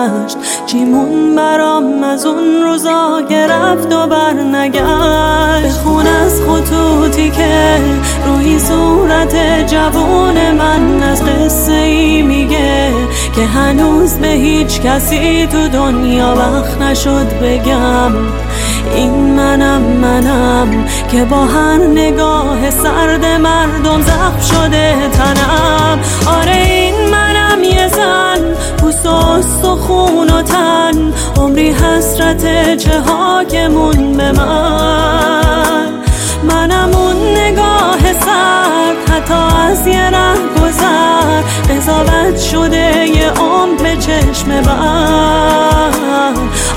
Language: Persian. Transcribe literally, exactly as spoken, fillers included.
گذشت، چیمون برام از اون روزا که رفت و بر نگشت. بخون از خطوطی که روی صورت جوون من از قصه ای میگه که هنوز به هیچ کسی تو دنیا وقت نشد بگم. این منم منم که با هر نگاه سرد مردم زخم شده تنم. آره این منم یه زن، پوست و استخون و تن، عمری حسرت چه ها که مون به من. منم اون نگاه سرد، حتی از یه ره گذر قضاوت شده یه عمر به چشم بر.